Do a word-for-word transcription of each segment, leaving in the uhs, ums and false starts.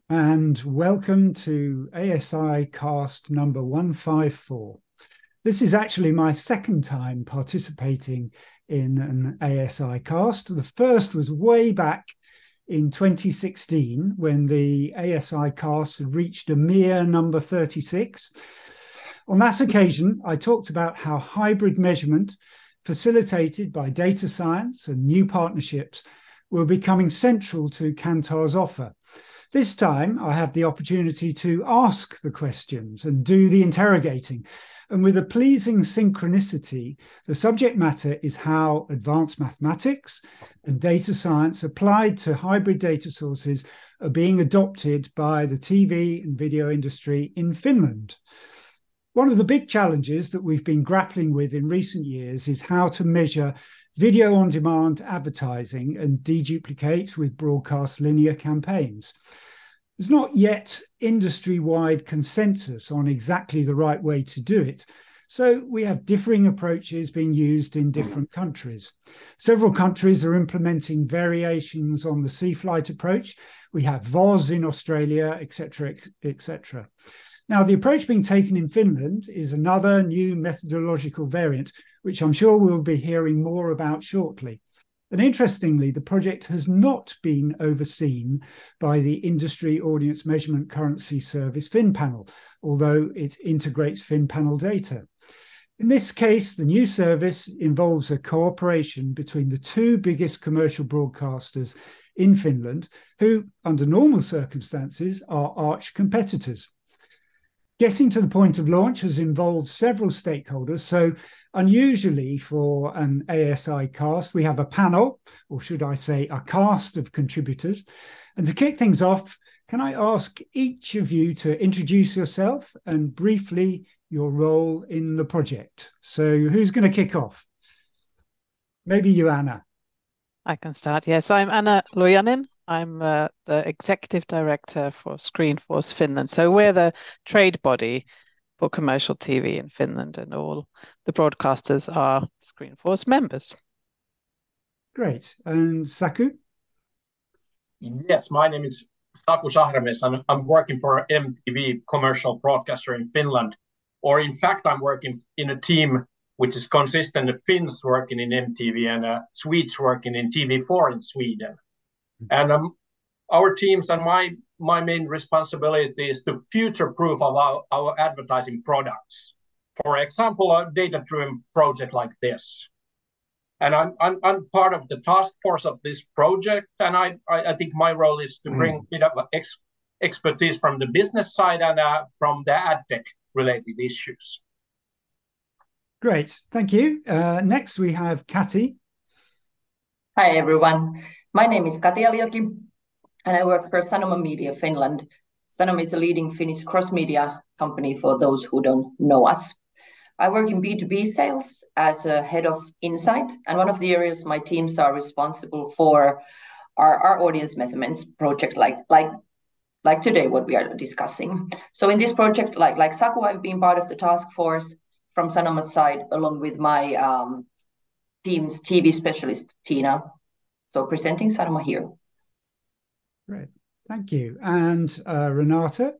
and welcome to A S I Cast number one fifty-four. This is actually my second time participating in an A S I Cast. The first was way back in twenty sixteen when the A S I Cast had reached a mere number thirty-six. On that occasion, I talked about how hybrid measurement, facilitated by data science and new partnerships, were becoming central to Kantar's offer. This time, I have the opportunity to ask the questions and do the interrogating. And with a pleasing synchronicity, the subject matter is how advanced mathematics and data science applied to hybrid data sources are being adopted by the T V and video industry in Finland. One of the big challenges that we've been grappling with in recent years is how to measure video on demand advertising and deduplicate with broadcast linear campaigns. There's not yet industry-wide consensus on exactly the right way to do it, so we have differing approaches being used in different countries. Several countries are implementing variations on the C-Flight approach. We have V O S in Australia, et cetera, et cetera. Now, the approach being taken in Finland is another new methodological variant, which I'm sure we'll be hearing more about shortly. And interestingly, the project has not been overseen by the industry audience measurement currency service FinPanel, although it integrates FinPanel data. In this case, the new service involves a cooperation between the two biggest commercial broadcasters in Finland, who, under normal circumstances, are arch competitors. Getting to the point of launch has involved several stakeholders, so unusually for an A S I cast, we have a panel, or should I say a cast of contributors. And to kick things off, can I ask each of you to introduce yourself and briefly your role in the project? So who's going to kick off? Maybe you, Anna. I can start. Yes, I'm Anna Lujanin. I'm uh, the executive director for Screenforce Finland. So we're the trade body for commercial T V in Finland, and all the broadcasters are Screenforce members. Great. And Saku? Yes, my name is Saku Sahramies. I'm, I'm working for M T V commercial broadcaster in Finland. Or in fact, I'm working in a team which is consistent of Finns working in M T V and uh, Swedes working in T V four in Sweden. And um, our teams and my my main responsibility is to future-proof of our, our advertising products. For example, a data-driven project like this. And I'm, I'm I'm part of the task force of this project, and I I, I think my role is to bring a bit of ex, expertise from the business side and uh, from the ad tech related issues. Great, thank you. Uh, next we have Kati. Hi everyone, my name is Kati Alioki and I work for Sanoma Media Finland. Sanoma is a leading Finnish cross-media company for those who don't know us. I work in B two B sales as a head of insight, and one of the areas my teams are responsible for are our audience measurements project like like like today what we are discussing. So in this project, like like Saku, I've been part of the task force from Sanoma's side, along with my um, team's T V specialist, Tina. So presenting Sanoma here. Great, thank you. And uh, Renata?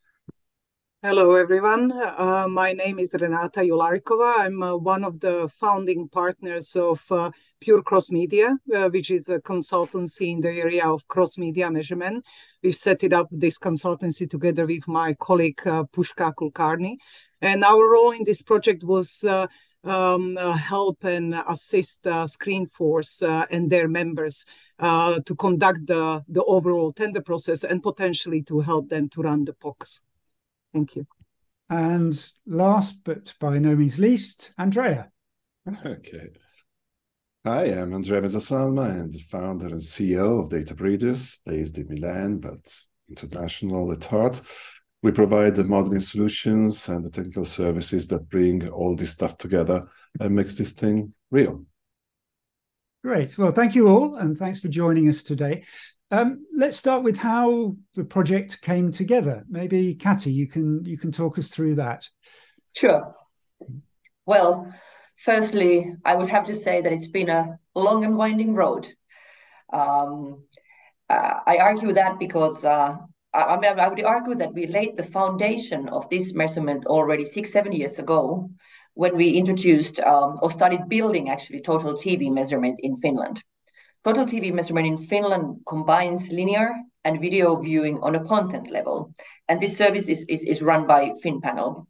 Hello, everyone. Uh, my name is Renata Jularikova. I'm uh, one of the founding partners of uh, Pure Cross Media, uh, which is a consultancy in the area of cross-media measurement. We've set it up, this consultancy, together with my colleague, uh, Pushka Kulkarni. And our role in this project was uh, um, uh, help and assist uh, Screenforce uh, and their members uh, to conduct the, the overall tender process and potentially to help them to run the P O Cs. Thank you. And last but by no means least, Andrea. Okay. Hi, I'm Andrea Mezzasalma and the founder and C E O of Data Breeders, based in Milan, but international at heart. We provide the modeling solutions and the technical services that bring all this stuff together and makes this thing real. Great. Well, thank you all, and thanks for joining us today. Um, let's start with how the project came together. Maybe, Kati, you can you can talk us through that. Sure. Well, firstly, I would have to say that it's been a long and winding road. Um, uh, I argue that because uh, I mean, I would argue that we laid the foundation of this measurement already six, seven years ago when we introduced um, or started building actually total T V measurement in Finland. Total T V measurement in Finland combines linear and video viewing on a content level. And this service is, is, is run by FinPanel.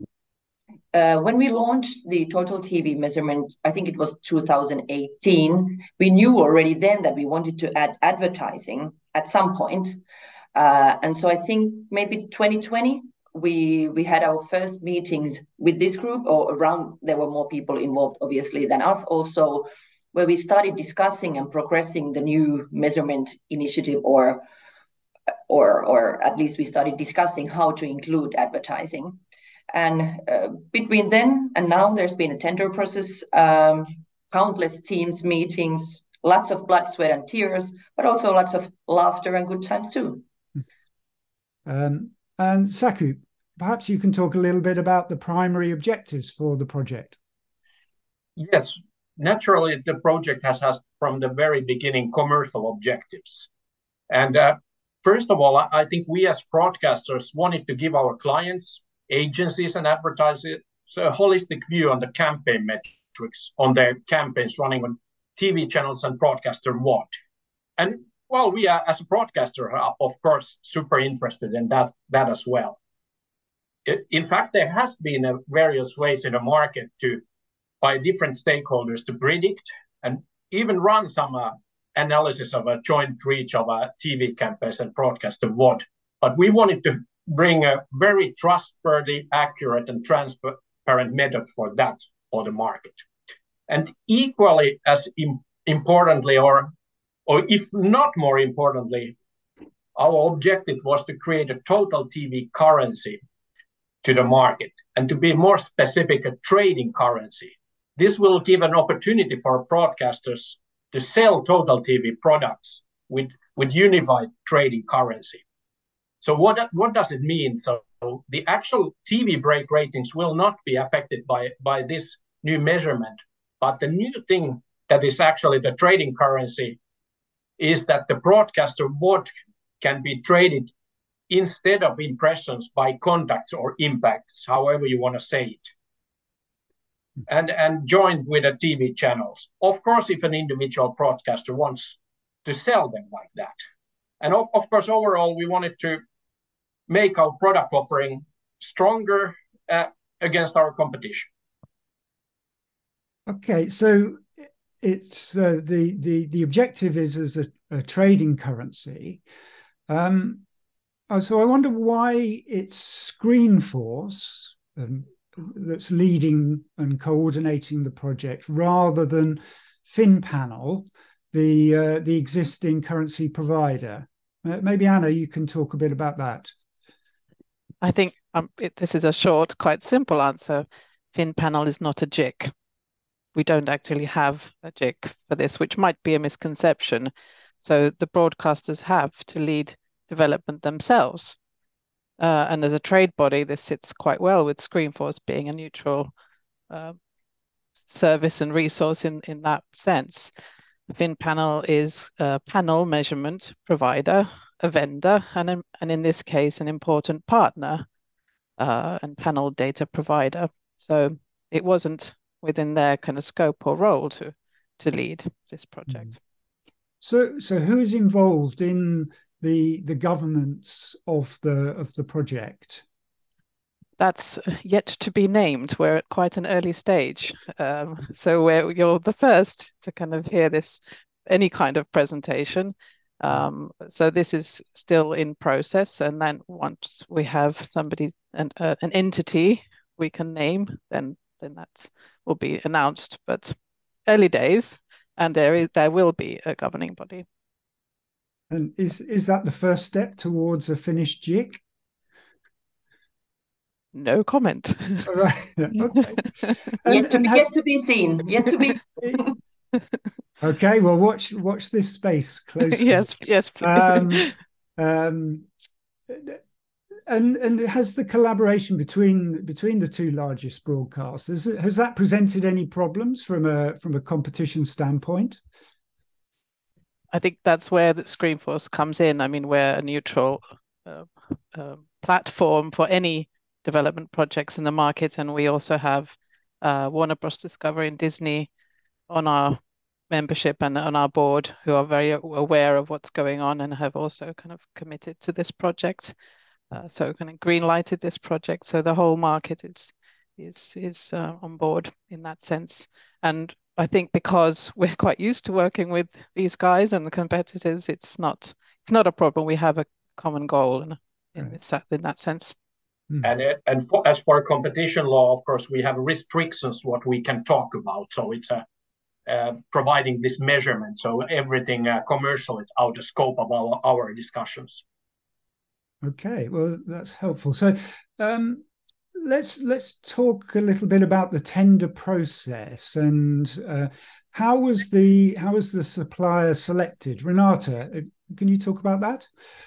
Uh, when we launched the total T V measurement, I think it was two thousand eighteen, we knew already then that we wanted to add advertising at some point. Uh, and so I think maybe twenty twenty, we we had our first meetings with this group, or around, there were more people involved, obviously, than us also, where we started discussing and progressing the new measurement initiative, or, or, or at least we started discussing how to include advertising. And uh, between then and now, there's been a tender process, um, countless teams meetings, lots of blood, sweat, and tears, but also lots of laughter and good times too. Um, and Saku, perhaps you can talk a little bit about the primary objectives for the project. Yes, naturally, the project has had from the very beginning commercial objectives. And uh, first of all, I think we as broadcasters wanted to give our clients, agencies, and advertisers a holistic view on the campaign metrics on their campaigns running on T V channels and broadcaster what. And well, we are, as a broadcaster, are, of course, super interested in that, that as well. It, in fact, there has been uh, various ways in the market to, by different stakeholders, to predict and even run some uh, analysis of a joint reach of a T V campaigns and broadcaster what. But we wanted to bring a very trustworthy, accurate, and transparent method for that for the market. And equally as im- importantly, or Or if not more importantly, our objective was to create a total T V currency to the market, and to be more specific, a trading currency. This will give an opportunity for broadcasters to sell total T V products with, with unified trading currency. So what, what does it mean? So the actual T V break ratings will not be affected by, by this new measurement, but the new thing that is actually the trading currency is that the broadcaster what can be traded instead of impressions by contacts or impacts, however you want to say it, and, and joined with the T V channels. Of course, if an individual broadcaster wants to sell them like that. And of, of course, overall, we wanted to make our product offering stronger uh, against our competition. Okay, so it's uh, the the the objective is as a, a trading currency. Um, so I wonder why it's Screenforce um, that's leading and coordinating the project rather than FinPanel, the uh, the existing currency provider. Uh, maybe Anna, you can talk a bit about that. I think um, it, this is a short, quite simple answer. FinPanel is not a J I C. We don't actually have a J I C for this, which might be a misconception. So the broadcasters have to lead development themselves. Uh, and as a trade body, this sits quite well with Screenforce being a neutral uh, service and resource in, in that sense. FinPanel is a panel measurement provider, a vendor, and, in, and in this case, an important partner uh, and panel data provider. So it wasn't within their kind of scope or role to to lead this project. So, so who is involved in the the governance of the of the project? That's yet to be named. We're at quite an early stage, um, so we're, you're the first to kind of hear this, any kind of presentation. Um, so this is still in process, and then once we have somebody and uh, an entity we can name, then then that will be announced. But early days, and there is there will be a governing body. And is is that the first step towards a Finnish J I C? No comment. All right. Okay. And, yet, to be, has... yet to be seen. Yet to be. Okay. Well, watch watch this space closely. Yes. Yes. Please. Um, um, and and has the collaboration between between the two largest broadcasters, has that presented any problems from a from a competition standpoint? I think that's where the Screenforce comes in. I mean, we're a neutral uh, uh, platform for any development projects in the market, and we also have uh, Warner Bros. Discovery and Disney on our membership and on our board, who are very aware of what's going on and have also kind of committed to this project. Uh, so kind of green lighted this project. So the whole market is is is uh, on board in that sense. And I think because we're quite used to working with these guys and the competitors, it's not it's not a problem. We have a common goal in, in Right. this in that sense. Mm. And it, and for, as for competition law, of course, we have restrictions what we can talk about. So it's a uh, providing this measurement. So everything uh, commercial is out of scope of our, our discussions. Okay, well, that's helpful. So um, let's let's talk a little bit about the tender process and uh, how was the how was the supplier selected? Renata, can you talk about that?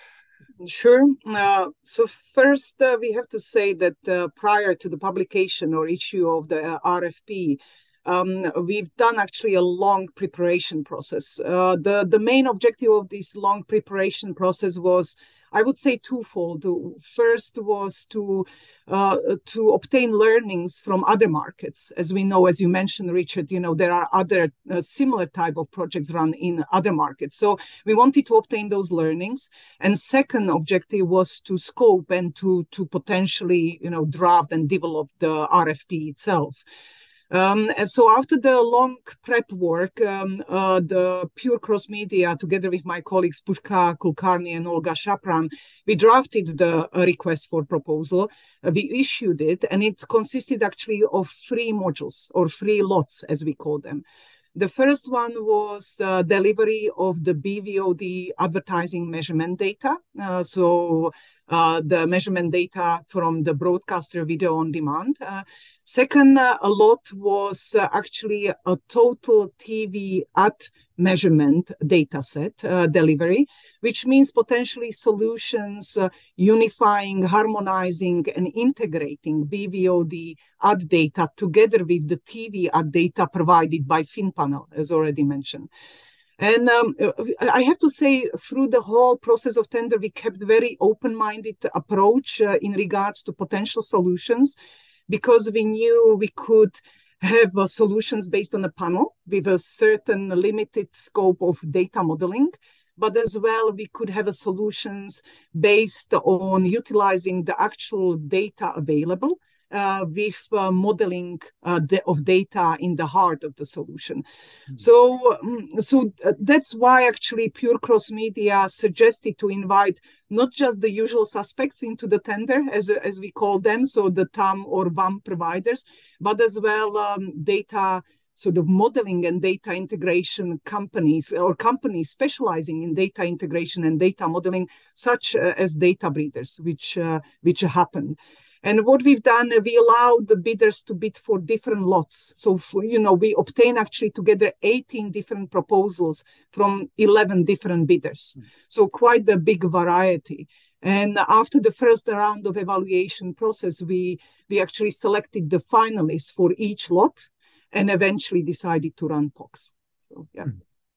Sure. Uh, so first, uh, we have to say that uh, prior to the publication or issue of the uh, R F P, um, we've done actually a long preparation process. Uh, the the main objective of this long preparation process was, I would say, twofold. First was to uh, to obtain learnings from other markets. As we know, as you mentioned, Richard, you know, there are other uh, similar type of projects run in other markets. So we wanted to obtain those learnings. And second objective was to scope and to to potentially, you know, draft and develop the R F P itself. Um, and so after the long prep work, um, uh, the Pure Cross Media, together with my colleagues Pushka Kulkarni and Olga Shapran, we drafted the uh, request for proposal. Uh, we issued it, and it consisted actually of three modules, or three lots, as we call them. The first one was uh, delivery of the B V O D advertising measurement data. Uh, so uh, the measurement data from the broadcaster video on demand. Uh, second uh, a lot was uh, actually a total T V ad measurement data set uh, delivery, which means potentially solutions uh, unifying, harmonizing, and integrating B V O D ad data together with the T V ad data provided by FinPanel, as already mentioned. And um, I have to say, through the whole process of tender, we kept very open-minded approach uh, in regards to potential solutions, because we knew we could have uh, solutions based on a panel with a certain limited scope of data modeling, but as well we could have a solutions based on utilizing the actual data available uh, with uh, modeling uh, the, of data in the heart of the solution. Mm-hmm. So, um, so uh, that's why actually Pure Cross Media suggested to invite not just the usual suspects into the tender, as, as we call them, so the T A M or V A M providers, but as well um, data sort of modeling and data integration companies or companies specializing in data integration and data modeling, such uh, as Data Breeders, which, uh, which happened. And what we've done, we allowed the bidders to bid for different lots. So, for, you know, we obtained actually together eighteen different proposals from eleven different bidders. Mm. So quite a big variety. And after the first round of evaluation process, we, we actually selected the finalists for each lot and eventually decided to run P O Cs. So, yeah.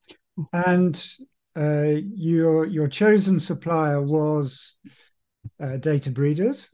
And uh, your, your chosen supplier was uh, Data Breeders.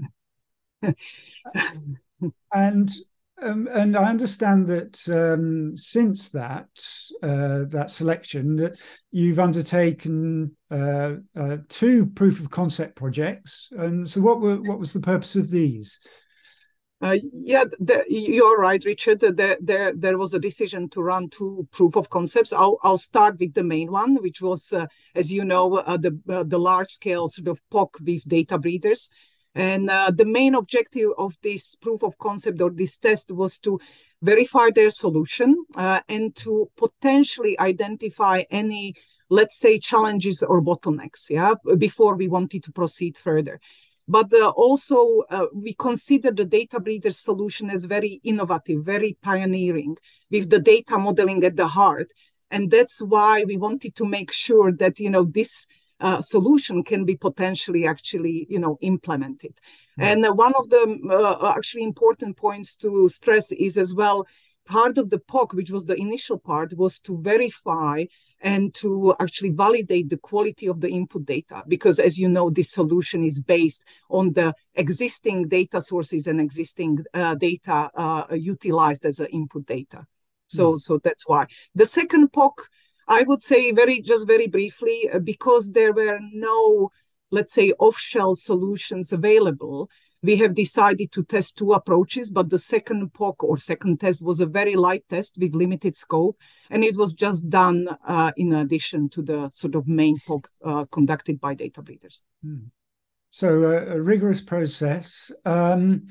and um, and I understand that um, since that uh, that selection, that you've undertaken uh, uh, two proof of concept projects. And so, what were what was the purpose of these? Uh, yeah, the, you're right, Richard. There, there, there was a decision to run two proof of concepts. I'll, I'll start with the main one, which was, uh, as you know, uh, the uh, the large scale sort of P O C with Data Breeders. And uh, the main objective of this proof of concept or this test was to verify their solution uh, and to potentially identify any, let's say, challenges or bottlenecks, yeah, before we wanted to proceed further. But uh, also, uh, we consider the Data Breeders solution as very innovative, very pioneering, with the data modeling at the heart. And that's why we wanted to make sure that, you know, this Uh, solution can be potentially actually, you know, implemented. Mm. And uh, one of the uh, actually important points to stress is as well part of the P O C, which was the initial part, was to verify and to actually validate the quality of the input data. Because as you know, this solution is based on the existing data sources and existing uh, data uh, utilized as a input data. So, mm. so that's why. The second P O C, I would say very, just very briefly, uh, because there were no, let's say, off-shelf solutions available, we have decided to test two approaches, but the second P O C or second test was a very light test with limited scope, and it was just done uh, in addition to the sort of main P O C uh, conducted by data breeders. Hmm. So uh, a rigorous process. Um,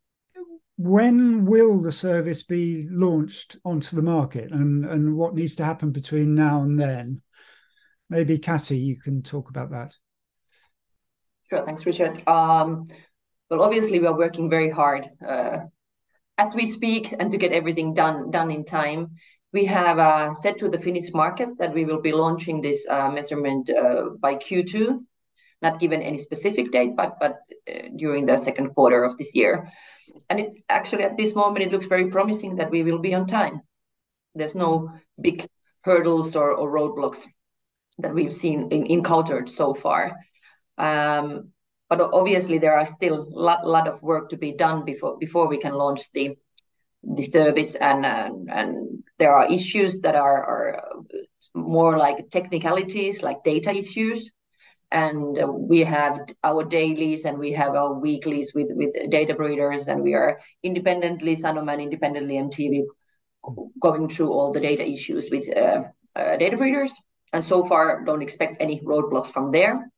when will the service be launched onto the market, and, and what needs to happen between now and then? Maybe Kati, you can talk about that. Sure, thanks, Richard. Um, well, obviously, we are working very hard uh, as we speak, and to get everything done done in time. We have uh, said to the Finnish market that we will be launching this uh, measurement uh, by Q two. Not given any specific date, but but uh, during the second quarter of this year. And it's actually at this moment, it looks very promising that we will be on time. There's no big hurdles or, or roadblocks that we've seen in, encountered so far. Um, but obviously, there are still a lot, lot of work to be done before before we can launch the the service, and and, and there are issues that are, are more like technicalities, like data issues. And uh, we have our dailies and we have our weeklies with, with data breeders, and we are independently, Sanoma and independently M T V, going through all the data issues with uh, uh, data breeders. And so far, don't expect any roadblocks from there.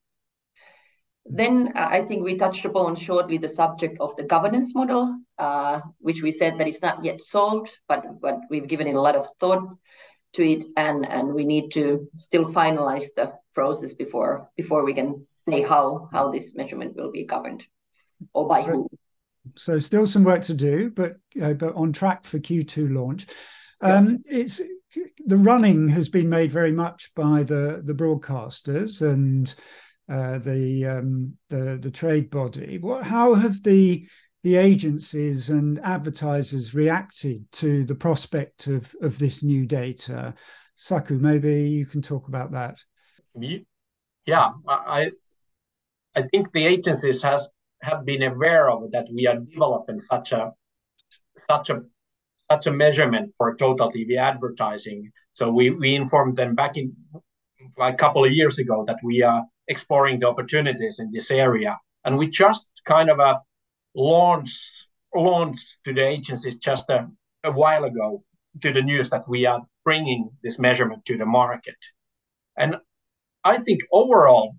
Then uh, I think we touched upon shortly the subject of the governance model, uh, which we said that it's not yet solved, but, but we've given it a lot of thought to it, and and we need to still finalize the process before before we can say how how this measurement will be governed or by so, who. So still some work to do, but uh, but on track for Q two launch. Um, yeah. It's the running has been made very much by the the broadcasters and uh, the um, the the trade body. What how have the the agencies and advertisers reacted to the prospect of, of this new data? Saku, maybe you can talk about that. Yeah, I I think the agencies has have been aware of that we are developing such a such a such a measurement for total T V advertising. So we we informed them back in like a couple of years ago that we are exploring the opportunities in this area, and we just kind of a launched launched to the agencies just a, a while ago to the news that we are bringing this measurement to the market. And I think overall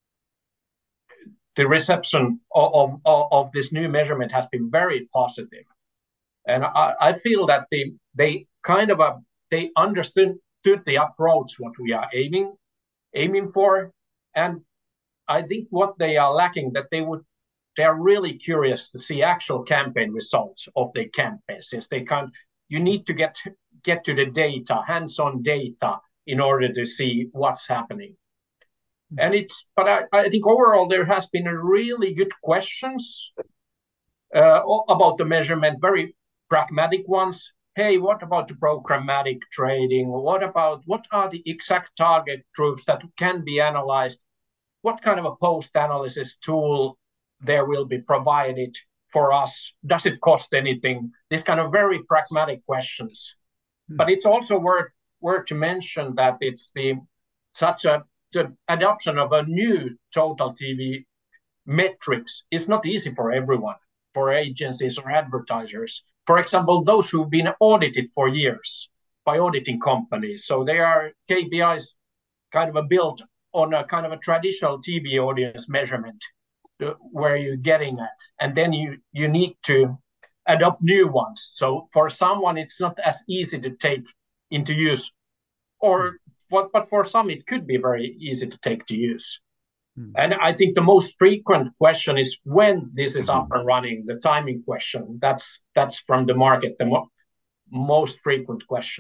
the reception of, of, of this new measurement has been very positive. And I, I feel that they they kind of a, they understood the approach what we are aiming aiming for. And I think what they are lacking, that they would they are really curious to see actual campaign results of their campaign, since they can't, you need to get get to the data, hands-on data, in order to see what's happening. Mm-hmm. And it's, but I, I think overall there has been a really good questions uh, about the measurement, very pragmatic ones. Hey, what about the programmatic trading? What about, what are the exact target groups that can be analyzed? What kind of a post-analysis tool there will be provided for us? Does it cost anything? This kind of very pragmatic questions. Hmm. But it's also worth, worth to mention that it's the such a the adoption of a new total T V metrics is not easy for everyone, for agencies or advertisers. For example, those who've been audited for years by auditing companies. So they are K P Is kind of a built on a kind of a traditional T V audience measurement where you're getting at. And then you, you need to adopt new ones. So for someone, it's not as easy to take into use, or what, but for some, it could be very easy to take to use. Mm. And I think the most frequent question is when this is up and running, the timing question. That's that's from the market, the mo- most frequent question.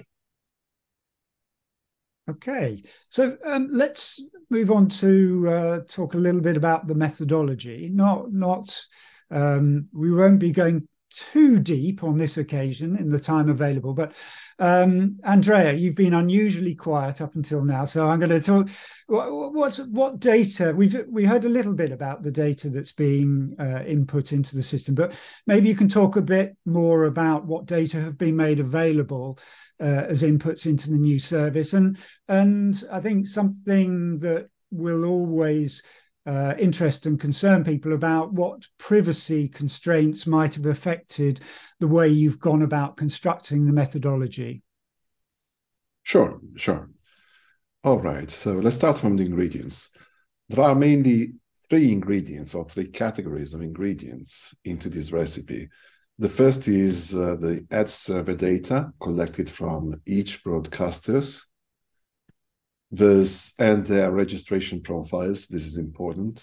Okay, so um, let's move on to uh, talk a little bit about the methodology. Not, not um, we won't be going too deep on this occasion in the time available, but um, Andrea, you've been unusually quiet up until now, so I'm going to talk. What what, what data we've we heard a little bit about the data that's being uh, input into the system, but maybe you can talk a bit more about what data have been made available uh, as inputs into the new service, and and I think something that will always Uh, interest and concern people about what privacy constraints might have affected the way you've gone about constructing the methodology. Sure, sure. All right, so let's start from the ingredients. There are mainly three ingredients or three categories of ingredients into this recipe. The first is uh, the ad server data collected from each broadcasters. There's, and their registration profiles. This is important.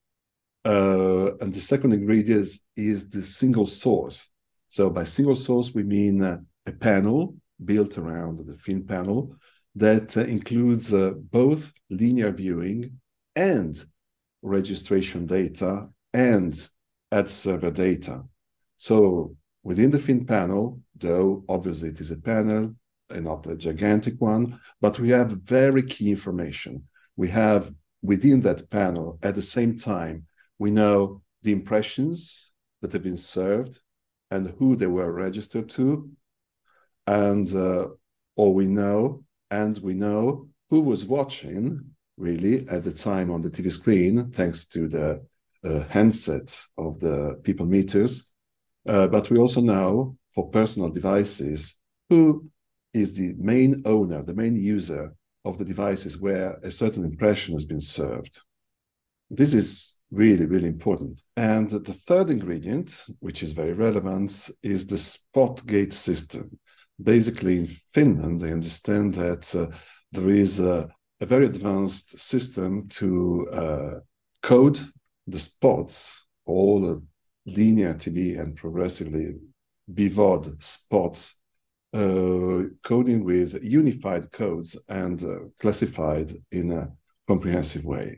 Uh, and the second ingredient is, is the single source. So by single source, we mean uh, a panel built around the Fin panel that uh, includes uh, both linear viewing and registration data and ad server data. So within the Fin panel, though obviously it is a panel, and not a gigantic one, but we have very key information. We have within that panel, at the same time, we know the impressions that have been served and who they were registered to, and uh, or we know, and we know who was watching really at the time on the T V screen, thanks to the uh, handset of the people meters. Uh, but we also know for personal devices who is the main owner, the main user of the devices where a certain impression has been served. This is really, really important. And the third ingredient, which is very relevant, is the Spotgate system. Basically, in Finland, they understand that uh, there is a, a very advanced system to uh, code the spots, all the linear T V and progressively B V O D spots, uh, coding with unified codes and uh, classified in a comprehensive way.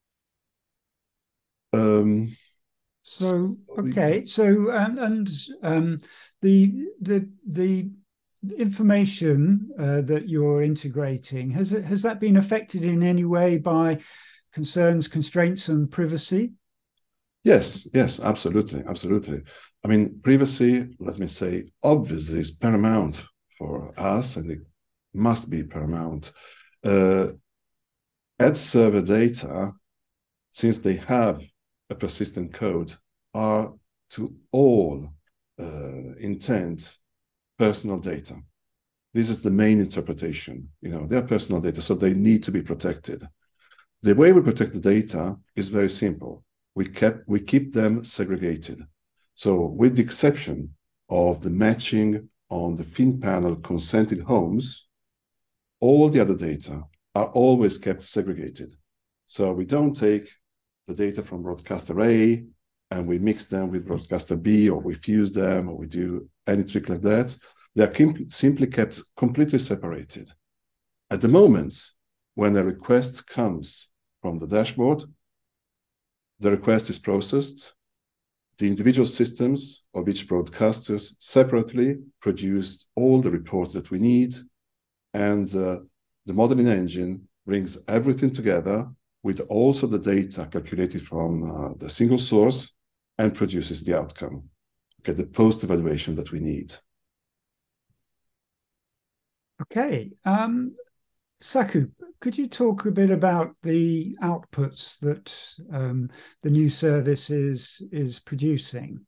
Um, so okay, so and, and um, the the the information uh, that you're integrating, has it has that been affected in any way by concerns, constraints, and privacy? Yes, yes, absolutely, absolutely. I mean, privacy, let me say, obviously is paramount for us, and it must be paramount. Uh, ad server data, since they have a persistent code, are to all uh, intent personal data. This is the main interpretation. You know, they're personal data, so they need to be protected. The way we protect the data is very simple. We kept we keep them segregated. So with the exception of the matching on the Fin panel consented homes, all the other data are always kept segregated. So we don't take the data from broadcaster A and we mix them with broadcaster B, or we fuse them, or we do any trick like that. They are simply kept completely separated. At the moment when a request comes from the dashboard, the request is processed. The individual systems of each broadcasters separately produce all the reports that we need, and uh, the modeling engine brings everything together with also the data calculated from uh, the single source and produces the outcome, okay, the post-evaluation that we need. Okay. Um, Saku, could you talk a bit about the outputs that um, the new service is, is producing?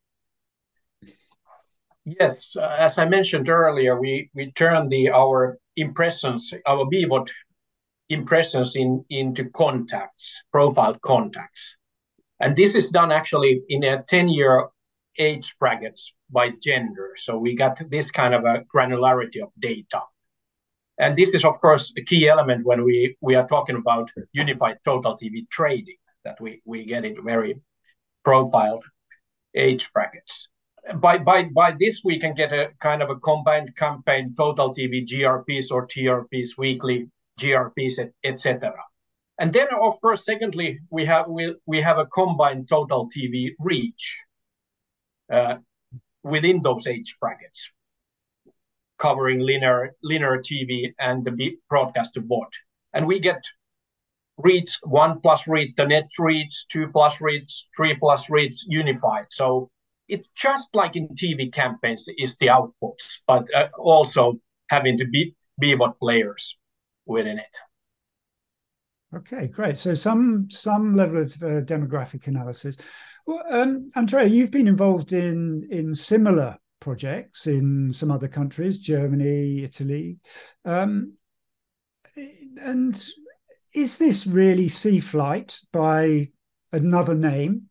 Yes, uh, as I mentioned earlier, we, we turn the our impressions, our B V O D impressions in, into contacts, profiled contacts. And this is done actually in a ten-year age brackets by gender. So we got this kind of a granularity of data. And this is, of course, a key element when we, we are talking about unified total T V trading, that we, we get into very profiled age brackets. By, by, by this, we can get a kind of a combined campaign, total T V G R Ps or T R Ps, weekly G R Ps, et cetera. And then, of course, secondly, we have we, we have a combined total T V reach, uh, within those age brackets, covering linear linear T V and the broadcast to board. And we get reads one plus read, the net reads, two plus reads, three plus reads unified. So it's just like in T V campaigns is the outputs, but uh, also having to be B V O D players within it. Okay, great. So some some level of uh, demographic analysis. Well, um, Andrea, you've been involved in in similar projects in some other countries, Germany, Italy, um, and is this really C-Flight by another name?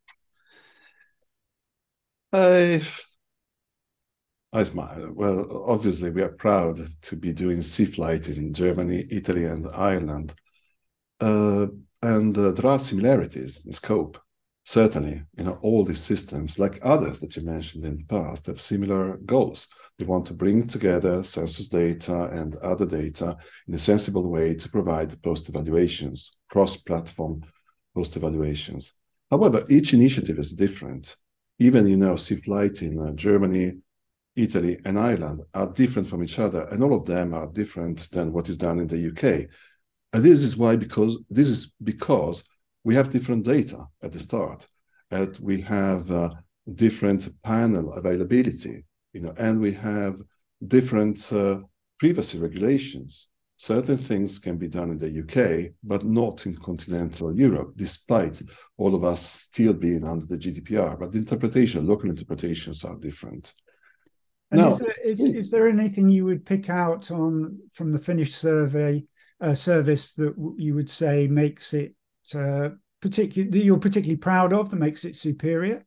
I I smile. Well, obviously, we are proud to be doing C-Flight in Germany, Italy, and Ireland. Uh, and uh, there are similarities in scope. Certainly, you know, all these systems, like others that you mentioned in the past, have similar goals. They want to bring together census data and other data in a sensible way to provide post-evaluations, cross-platform post-evaluations. However, each initiative is different. Even, you know, C-Flight in uh, Germany, Italy, and Ireland are different from each other, and all of them are different than what is done in the U K. And this is why, because this is because we have different data at the start, and we have uh, different panel availability, you know, and we have different uh, privacy regulations. Certain things can be done in the U K, but not in continental Europe, despite all of us still being under the G D P R. But the interpretation, local interpretations are different. And now, is there, is, is there anything you would pick out on from the Finnish survey uh, service that you would say makes it uh, particular that you're particularly proud of, that makes it superior?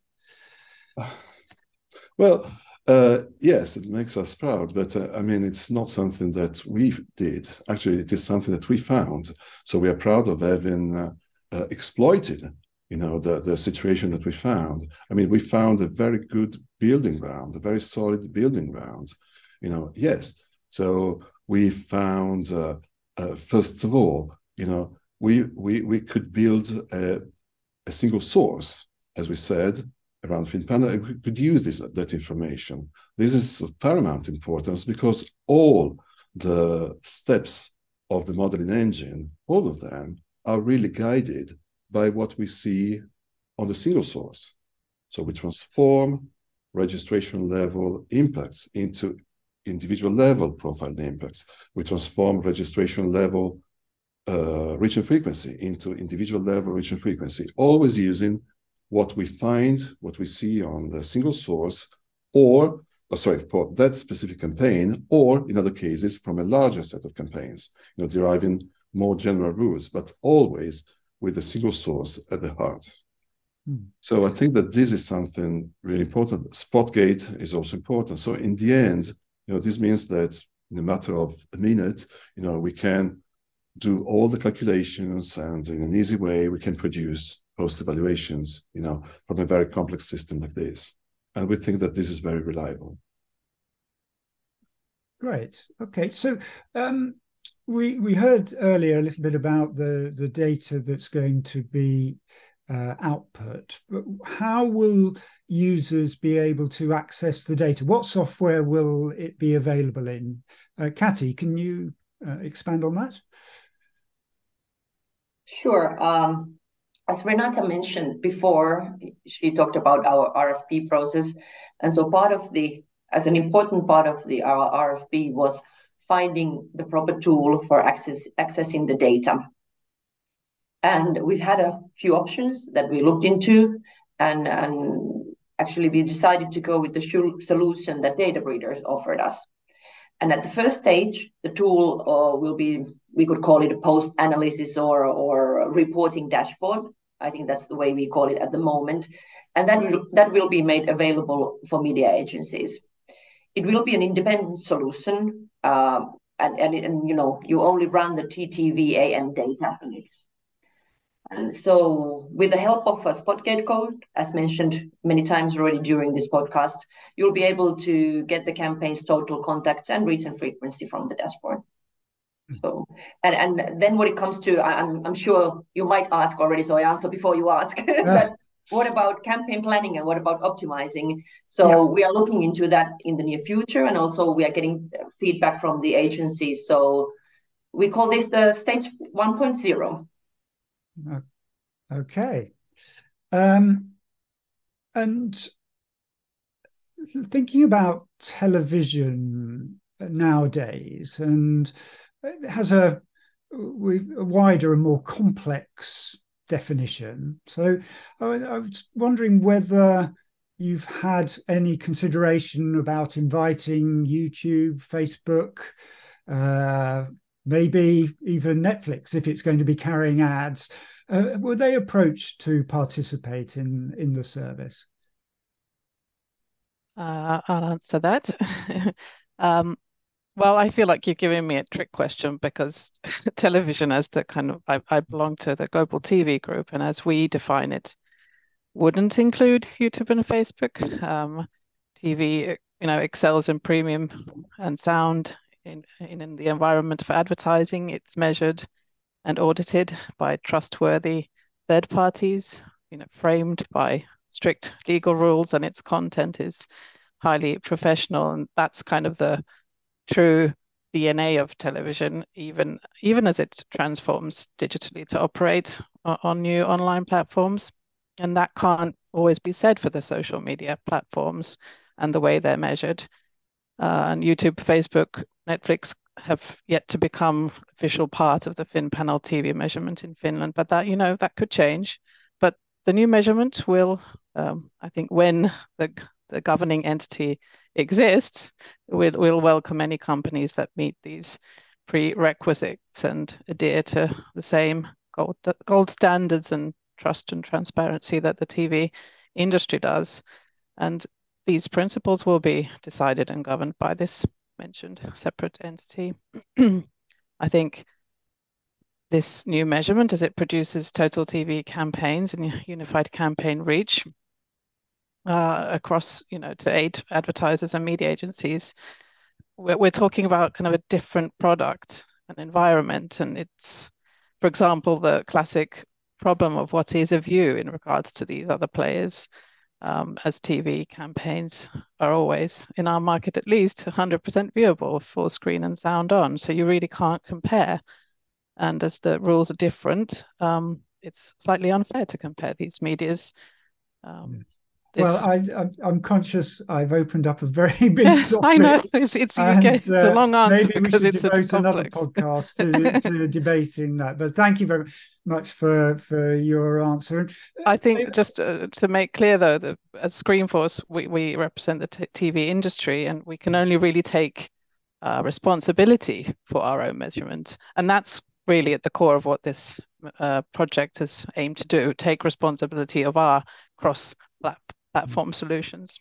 Well, uh, yes, it makes us proud, but uh, I mean, it's not something that we did. Actually, it is something that we found. So we are proud of having uh, uh, exploited, you know, the, the situation that we found. I mean, we found a very good building ground, a very solid building ground, you know, yes. So we found, uh, uh, first of all, you know, we, we, we could build a, a single source, as we said, around FinPanel. We could use this, that information. This is of paramount importance because all the steps of the modeling engine, all of them, are really guided by what we see on the single source. So we transform registration level impacts into individual level profile impacts. We transform registration level uh, reach and frequency into individual level reach and frequency, always using what we find, what we see on the single source, or, oh, sorry, for that specific campaign, or in other cases, from a larger set of campaigns, you know, deriving more general rules, but always with a single source at the heart. Mm. So I think that this is something really important. Spotgate is also important. So in the end, you know, this means that in a matter of a minute, you know, we can do all the calculations, and in an easy way, we can produce post-evaluations, you know, from a very complex system like this. And we think that this is very reliable. Great. Okay. So um, we we heard earlier a little bit about the, the data that's going to be uh, output, but how will users be able to access the data? What software will it be available in? Uh, Kati, can you uh, expand on that? Sure. Um, as Renata mentioned before, she talked about our R F P process. And so part of the, as an important part of the our R F P was finding the proper tool for access, accessing the data. And we've had a few options that we looked into, and, and actually we decided to go with the solution that Databreeders offered us. And at the first stage, the tool uh, will be, we could call it a post-analysis or, or a reporting dashboard. I think that's the way we call it at the moment. And that will, that will be made available for media agencies. It will be an independent solution. Uh, and, and, and, you know, you only run the T T V A M data on it. And so with the help of a Spotgate code, as mentioned many times already during this podcast, you'll be able to get the campaign's total contacts and reach and frequency from the dashboard. So, and, and then when it comes to, I'm, I'm sure you might ask already, so I answer before you ask. Yeah. but, what about campaign planning and what about optimizing? So Yeah. we are looking into that in the near future, and also we are getting feedback from the agencies. So we call this the stage one point oh. Okay. Um, and thinking about television nowadays, and it has a, a wider and more complex definition. So I, I was wondering whether you've had any consideration about inviting YouTube, Facebook, uh, maybe even Netflix, if it's going to be carrying ads. Uh, were they approached to participate in in the service? Uh, I'll answer that. um, well, I feel like you're giving me a trick question because television, as the kind of I, I belong to the Global T V group, and as we define it, wouldn't include YouTube and Facebook. Um, T V, you know, excels in premium and sound in, in in the environment of advertising. It's measured and audited by trustworthy third parties, you know, framed by strict legal rules, and its content is highly professional. And that's kind of the true D N A of television, even even as it transforms digitally to operate on new online platforms. And that can't always be said for the social media platforms and the way they're measured. Uh, and YouTube, Facebook, Netflix have yet to become official part of the FinPanel T V measurement in Finland. But that, you know, that could change. But the new measurement will, um, I think, when the the governing entity exists, we'll, we'll welcome any companies that meet these prerequisites and adhere to the same gold, gold standards and trust and transparency that the T V industry does. And these principles will be decided and governed by this mentioned separate entity. I think this new measurement, as it produces total T V campaigns and unified campaign reach, uh, across, you know, to aid advertisers and media agencies, we're, we're talking about kind of a different product and environment. And it's, for example, the classic problem of what is a view in regards to these other players, um, as T V campaigns are always, in our market at least, one hundred percent viewable, full screen and sound on. So you really can't compare. And as the rules are different, um, it's slightly unfair to compare these medias. Um, Well, this I, I'm conscious I've opened up a very big I know topic, it's it's okay. and It's a uh, long answer maybe we because should it's a devote another complex. podcast to, to debating that. But thank you very much for for your answer. I think just uh, to make clear, though, that as Screenforce, we, we represent the t TV industry, and we can only really take uh, responsibility for our own measurement. And that's really at the core of what this uh, project is aimed to do, take responsibility of our cross-platform solutions.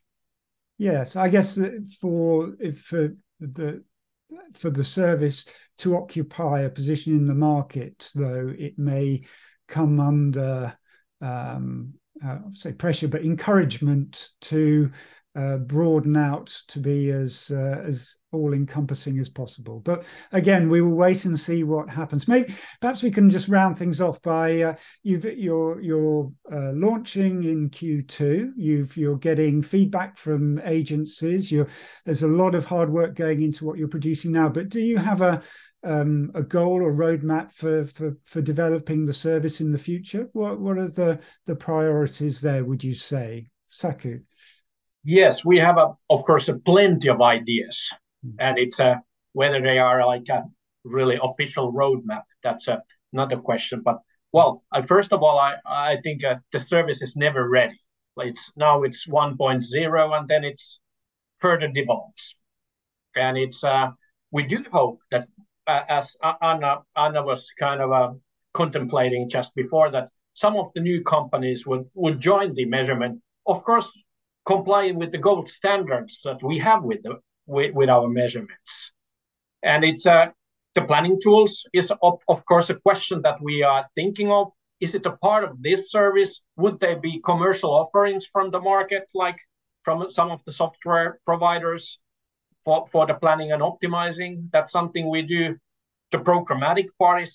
Yes, I guess for if for the for the service to occupy a position in the market, though, it may come under um, uh, say pressure, but encouragement to uh, broaden out to be as uh, as all-encompassing as possible. But again, we will wait and see what happens. Maybe perhaps we can just round things off by uh, you've you're you're uh, launching in Q two. You've you're getting feedback from agencies. You're there's a lot of hard work going into what you're producing now. But do you have a um, a goal or roadmap for, for for developing the service in the future? What what are the the priorities there, would you say, Saku? Yes, we have a, of course, a plenty of ideas, and it's a whether they are like a really official roadmap. That's a, another question. But well, I, first of all, I I think uh, the service is never ready. It's now it's one point oh, and then it's further develops, and it's uh, we do hope that uh, as Anna Anna was kind of uh, contemplating just before that some of the new companies would would join the measurement. Of course, complying with the gold standards that we have with the with, with our measurements. And it's uh, the planning tools is of, of course a question that we are thinking of. Is it a part of this service? Would there be commercial offerings from the market, like from some of the software providers for, for the planning and optimizing? That's something we do. The programmatic part is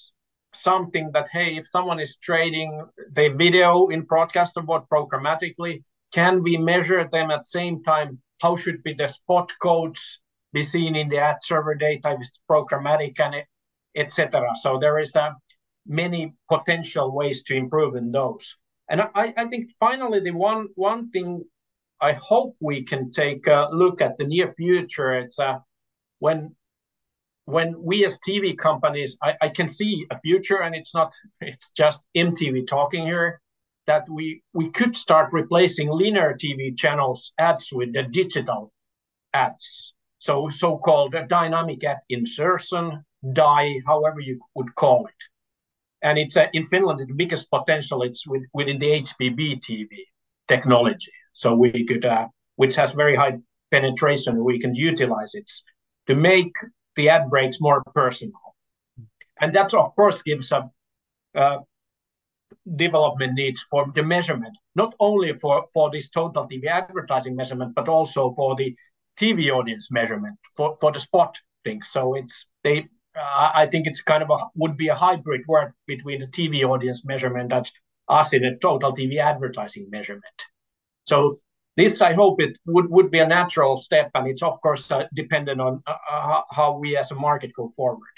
something that, hey, if someone is trading the video in broadcaster board programmatically, can we measure them at the same time? How should be the spot codes be seen in the ad server data if it's programmatic, and et cetera. So there is a many potential ways to improve in those. And I, I think finally the one one thing I hope we can take a look at the near future, it's uh, when when we as T V companies, I, I can see a future, and it's not it's just M T V talking here, that we we could start replacing linear T V channels ads with the digital ads. So so-called dynamic ad insertion, D I, however you would call it. And it's uh, in Finland, the biggest potential it's with, within the H B B T V technology. So we could, uh, which has very high penetration, we can utilize it to make the ad breaks more personal. And that, of course, gives a uh, development needs for the measurement, not only for, for this total T V advertising measurement, but also for the T V audience measurement, for, for the spot things. So it's they. Uh, I think it's kind of a would be a hybrid work between the T V audience measurement and us in a total T V advertising measurement. So this, I hope, it would, would be a natural step, and it's of course uh, dependent on uh, how we as a market go forward.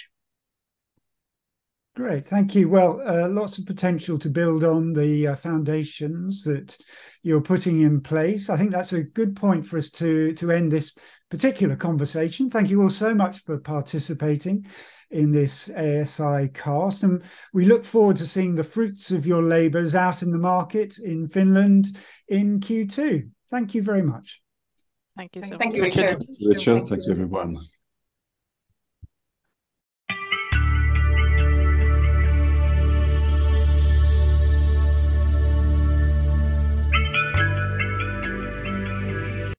Great, thank you. Well, uh, lots of potential to build on the uh, foundations that you're putting in place. I think that's a good point for us to, to end this particular conversation. Thank you all so much for participating in this A S I cast. And we look forward to seeing the fruits of your labours out in the market in Finland in Q two. Thank you very much. Thank you so much. Thank you, Richard. Richard. Richard, thank you, everyone.